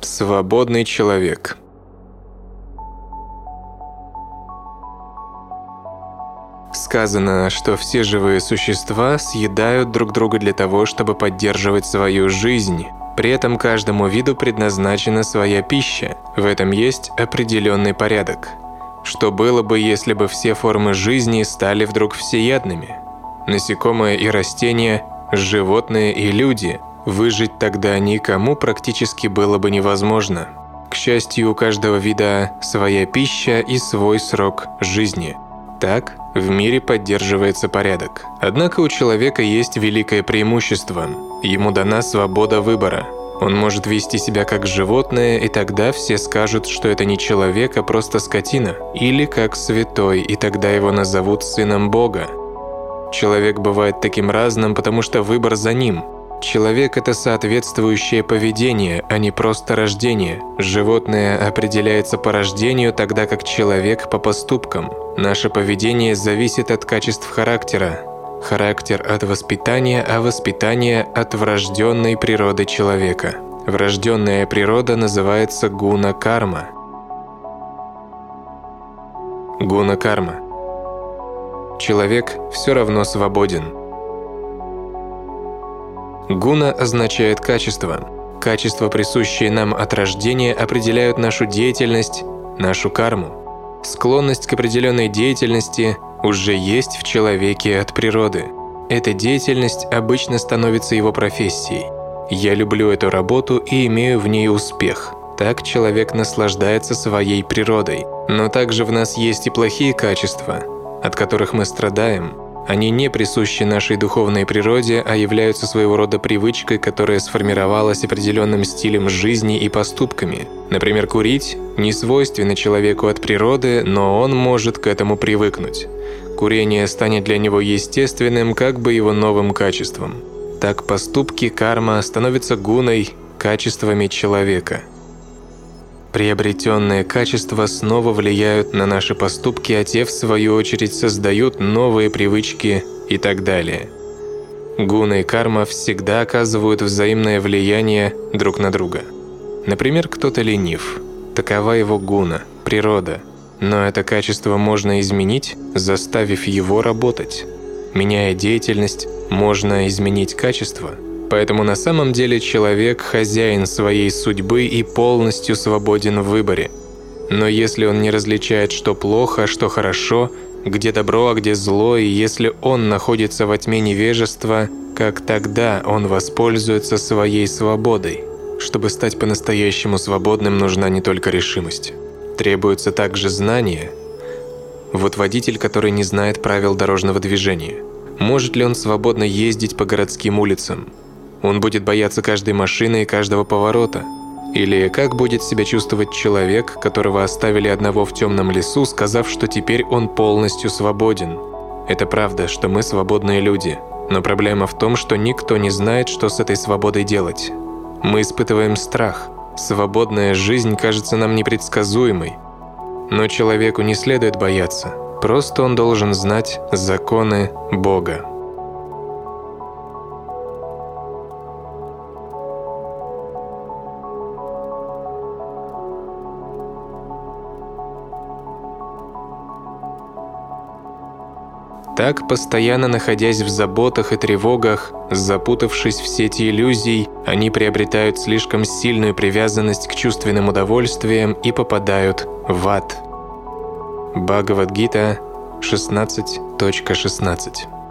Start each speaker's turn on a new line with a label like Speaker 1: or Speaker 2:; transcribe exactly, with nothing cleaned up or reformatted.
Speaker 1: Свободный человек. Сказано, что все живые существа съедают друг друга для того, чтобы поддерживать свою жизнь. При этом каждому виду предназначена своя пища. В этом есть определенный порядок. Что было бы, если бы все формы жизни стали вдруг всеядными? Насекомые и растения, животные и люди. Выжить тогда никому практически было бы невозможно. К счастью, у каждого вида своя пища и свой срок жизни. Так в мире поддерживается порядок. Однако у человека есть великое преимущество. Ему дана свобода выбора. Он может вести себя как животное, и тогда все скажут, что это не человек, а просто скотина. Или как святой, и тогда его назовут сыном Бога. Человек бывает таким разным, потому что выбор за ним. Человек – это соответствующее поведение, а не просто рождение. Животное определяется по рождению, тогда как человек – по поступкам. Наше поведение зависит от качеств характера. Характер от воспитания, а воспитание от врожденной природы человека. Врожденная природа называется гуна-карма. Гуна-карма. Человек все равно свободен. Гуна означает качество. Качества, присущие нам от рождения, определяют нашу деятельность, нашу карму. Склонность к определенной деятельности уже есть в человеке от природы. Эта деятельность обычно становится его профессией. Я люблю эту работу и имею в ней успех. Так человек наслаждается своей природой. Но также в нас есть и плохие качества, от которых мы страдаем. Они не присущи нашей духовной природе, а являются своего рода привычкой, которая сформировалась определенным стилем жизни и поступками. Например, курить не свойственно человеку от природы, но он может к этому привыкнуть. Курение станет для него естественным, как бы его новым качеством. Так поступки, карма становятся гуной, качествами человека. Приобретенные качества снова влияют на наши поступки, а те, в свою очередь, создают новые привычки и так далее. Гуна и карма всегда оказывают взаимное влияние друг на друга. Например, кто-то ленив. Такова его гуна, природа. Но это качество можно изменить, заставив его работать. Меняя деятельность, можно изменить качество. Поэтому на самом деле человек – хозяин своей судьбы и полностью свободен в выборе. Но если он не различает, что плохо, а что хорошо, где добро, а где зло, и если он находится во тьме невежества, как тогда он воспользуется своей свободой? Чтобы стать по-настоящему свободным, нужна не только решимость. Требуется также знание. Вот водитель, который не знает правил дорожного движения. Может ли он свободно ездить по городским улицам? Он будет бояться каждой машины и каждого поворота. Или как будет себя чувствовать человек, которого оставили одного в темном лесу, сказав, что теперь он полностью свободен? Это правда, что мы свободные люди. Но проблема в том, что никто не знает, что с этой свободой делать. Мы испытываем страх. Свободная жизнь кажется нам непредсказуемой. Но человеку не следует бояться. Просто он должен знать законы Бога. Так, постоянно находясь в заботах и тревогах, запутавшись в сети иллюзий, они приобретают слишком сильную привязанность к чувственным удовольствиям и попадают в ад. Бхагавад-гита шестнадцать точка шестнадцать.